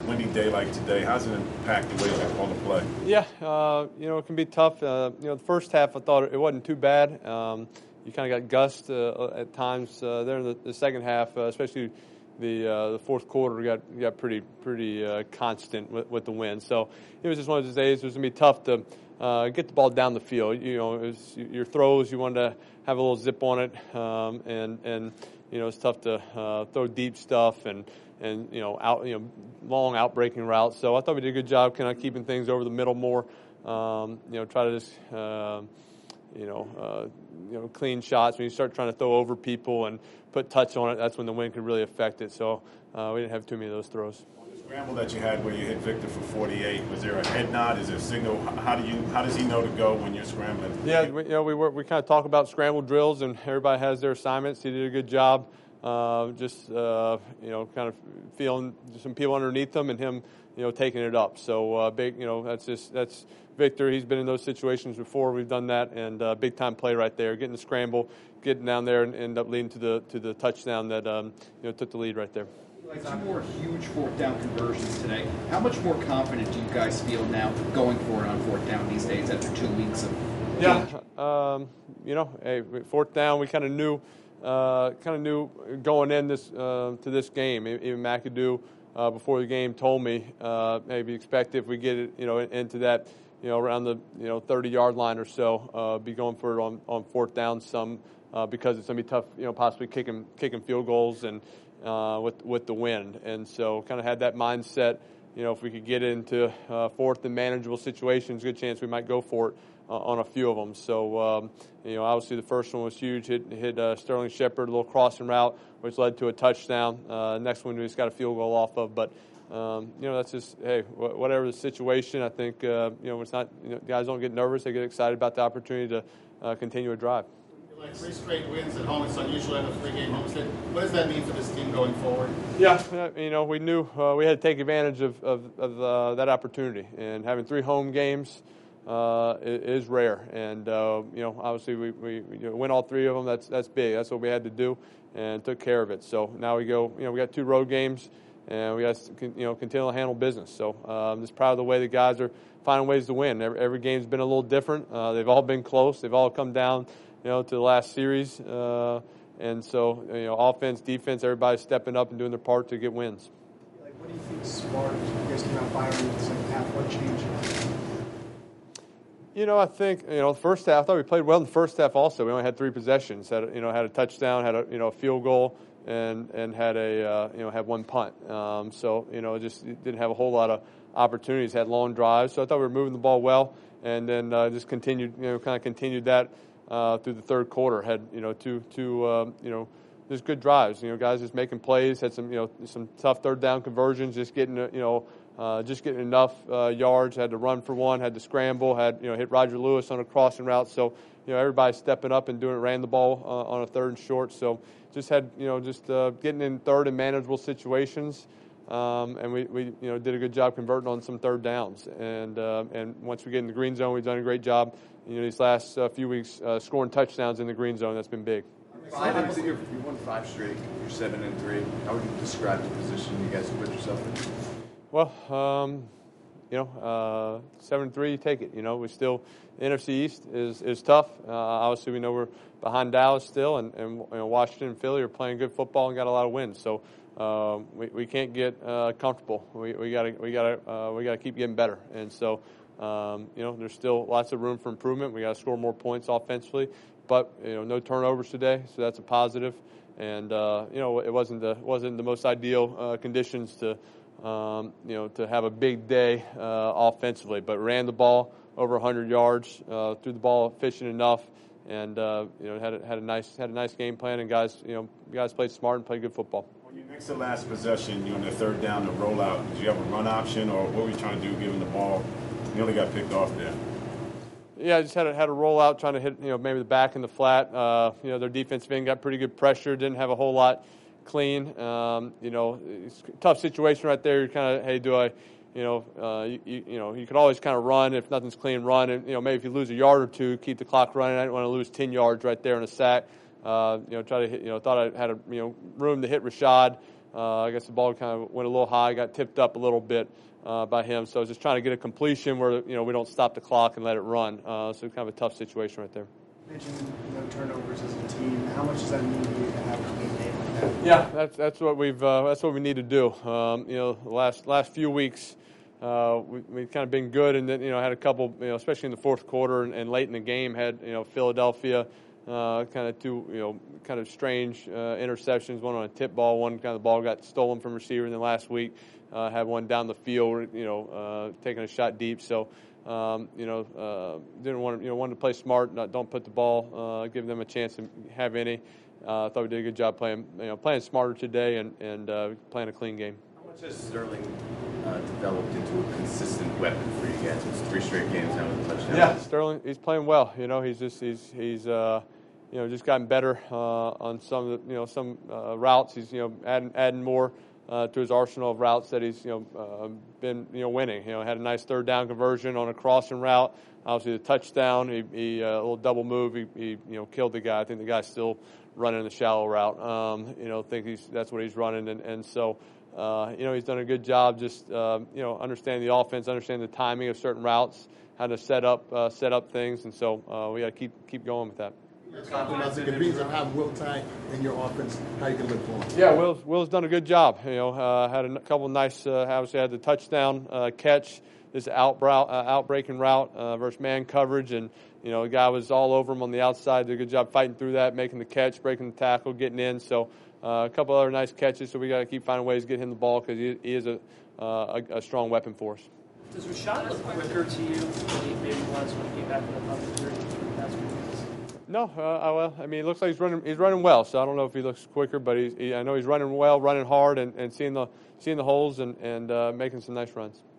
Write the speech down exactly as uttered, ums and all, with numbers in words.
windy day like today, how does it impact the way you call the play? Yeah, uh, you know, it can be tough. Uh, you know, the first half I thought it wasn't too bad. Um, you kind of got gusts uh, at times uh, there in the, the second half, uh, especially the uh, the fourth quarter got got pretty pretty uh, constant with, with the wind. So it was just one of those days. It was gonna be tough to uh, get the ball down the field. You know, it was your throws. You wanted to have a little zip on it, um, and and you know it's tough to uh, throw deep stuff and. and, you know, out, you know, long out-breaking routes. So I thought we did a good job kind of keeping things over the middle more, um, you know, try to just, uh, you know, uh, you know, clean shots. When you start trying to throw over people and put touch on it, that's when the wind could really affect it. So uh, we didn't have too many of those throws. On the scramble that you had where you hit Victor for forty-eight, was there a head nod? Is there a signal? How do you, how does he know to go when you're scrambling? Yeah, we, you know, we were, we kind of talk about scramble drills, and everybody has their assignments. He did a good job. Uh, just, uh, you know, kind of feeling some people underneath them and him, you know, taking it up. So, uh, big, you know, that's just, that's Victor. He's been in those situations before. We've done that, and uh, big time play right there. Getting the scramble, getting down there, and end up leading to the to the touchdown that, um, you know, took the lead right there. Like two more huge fourth down conversions today. How much more confident do you guys feel now going for it on fourth down these days after two weeks of? Yeah, um, you know, hey, fourth down, we kind of knew. Uh, kind of knew going in this uh, to this game. Even McAdoo uh, before the game told me uh, maybe expect if we get it, you know, into that, you know, around the you know thirty yard line or so, uh, be going for it on, on fourth down some uh, because it's gonna be tough, you know, possibly kicking kicking field goals and uh, with with the wind. And so kind of had that mindset. You know, if we could get into uh, fourth and manageable situations, good chance we might go for it. Uh, on a few of them. So, um, you know, obviously the first one was huge. Hit, hit uh, Sterling Shepard, a little crossing route, which led to a touchdown. Uh, next one we just got a field goal off of. But, um, you know, that's just, hey, wh- whatever the situation, I think, uh, you know, it's not, you know, guys don't get nervous. They get excited about the opportunity to uh, continue a drive. Like three straight wins at home. It's unusual to have a three-game homestand. What does that mean for this team going forward? Yeah, you know, we knew uh, we had to take advantage of, of, of uh, that opportunity. And having three home games, Uh, is rare, and uh, you know, obviously we, we you know, win all three of them. That's that's big. That's what we had to do, and took care of it. So now we go. You know, we got two road games, and we got to, you know, continue to handle business. So um, just proud of the way the guys are finding ways to win. Every, every game's been a little different. Uh, they've all been close. They've all come down, you know, to the last series, uh, and so you know, offense, defense, everybody's stepping up and doing their part to get wins. Like, what do you think sparked? You guys came out firing in the second half. What changed? You know, I think, you know, the first half, I thought we played well in the first half also. We only had three possessions, had, you know, had a touchdown, had a, you know, a field goal, and, and had a, uh, you know, had one punt. Um, so, you know, just didn't have a whole lot of opportunities, had long drives. So I thought we were moving the ball well, and then uh, just continued, you know, kind of continued that uh, through the third quarter. Had, you know, two, two, uh, you know, just good drives. You know, guys just making plays, had some, you know, some tough third down conversions, just getting, you know, Uh, just getting enough uh, yards. Had to run for one, had to scramble, had, you know, hit Roger Lewis on a crossing route. So, you know, everybody stepping up and doing it, ran the ball uh, on a third and short. So just had, you know, just uh, getting in third and manageable situations. Um, and we, we, you know, did a good job converting on some third downs. And uh, and once we get in the green zone, we've done a great job, you know, these last uh, few weeks uh, scoring touchdowns in the green zone. That's been big. Five, you won five straight. You're seven and three. How would you describe the position you guys put yourself in? Well, um, you know, uh, seven three, you take it. You know, we still, the N F C East is is tough. Uh, obviously, we know we're behind Dallas still, and, and you know, Washington and Philly are playing good football and got a lot of wins. So uh, we we can't get uh, comfortable. We we got to we got to uh, we got to keep getting better. And so um, you know, there's still lots of room for improvement. We got to score more points offensively, but you know, no turnovers today, so that's a positive. And uh, you know, it wasn't the wasn't the most ideal uh, conditions to. Um, you know, to have a big day uh, offensively, but ran the ball over one hundred yards, uh, threw the ball efficient enough, and uh, you know had a, had a nice had a nice game plan, and guys, you know, guys played smart and played good football. On your next to last possession, you on the third down, the rollout. Did you have a run option, or what were you trying to do, given the ball nearly got picked off there? Yeah, I just had a, had a rollout, trying to hit, you know, maybe the back and the flat. Uh, you know, their defensive end got pretty good pressure, didn't have a whole lot clean. Um, you know, it's a tough situation right there. You're kind of, hey, do I, you know, uh, you, you, you know, you can always kind of run if nothing's clean, run, and you know, maybe if you lose a yard or two, keep the clock running. I didn't want to lose ten yards right there in a sack. Uh, you know, try to hit, you know, thought I had a, you know, room to hit Rashad. uh, I guess the ball kind of went a little high, got tipped up a little bit uh, by him. So I was just trying to get a completion where you know we don't stop the clock and let it run. Uh, so kind of a tough situation right there. You mentioned no turnovers as a team. How much does that mean to you to have a clean game like that? Yeah, that's that's what we've uh, that's what we need to do. Um, you know, the last last few weeks. Uh, we, we've kind of been good, and then you know had a couple, you know, especially in the fourth quarter and, and late in the game, had you know Philadelphia, uh, kind of two, you know, kind of strange uh, interceptions. One on a tip ball, one kind of the ball got stolen from receiver. And then last week, uh, had one down the field, you know, uh, taking a shot deep. So, um, you know, uh, didn't want to, you know, wanted to play smart, not don't put the ball, uh, give them a chance to have any. Uh, I thought we did a good job playing, you know, playing smarter today and and uh, playing a clean game. How much has Sterling uh, developed into a consistent weapon for you guys? It's three straight games now with a touchdown. Yeah, Sterling, he's playing well. You know, he's just he's he's uh, you know just gotten better uh, on some of the, you know some uh, routes. He's you know adding adding more uh, to his arsenal of routes that he's you know uh, been you know winning. You know, had a nice third down conversion on a crossing route. Obviously, the touchdown, he, he uh, a little double move. He, he you know killed the guy. I think the guy's still running the shallow route. Um, you know, think he's that's what he's running, and and so. Uh, you know, he's done a good job just, uh, you know, understanding the offense, understanding the timing of certain routes, how to set up uh, set up things, and so uh, we got to keep keep going with that. You're talking about the convenience of having Will Tye in your offense. How you can look for him? Yeah, Will's, Will's done a good job. You know, uh, had a n- couple nice, uh, obviously had the touchdown uh, catch, this outbrow, uh, outbreaking route uh, versus man coverage, and, you know, the guy was all over him on the outside, did a good job fighting through that, making the catch, breaking the tackle, getting in, so uh, a couple other nice catches, so we got to keep finding ways to get him the ball because he, he is a, uh, a, a strong weapon for us. Does Rashad look quicker to you than he maybe was when he came back from the public injury in the past few weeks? No, uh, well, I mean, it looks like he's running. He's running well. So I don't know if he looks quicker, but he's, he, I know he's running well, running hard, and, and seeing the seeing the holes and and uh, making some nice runs.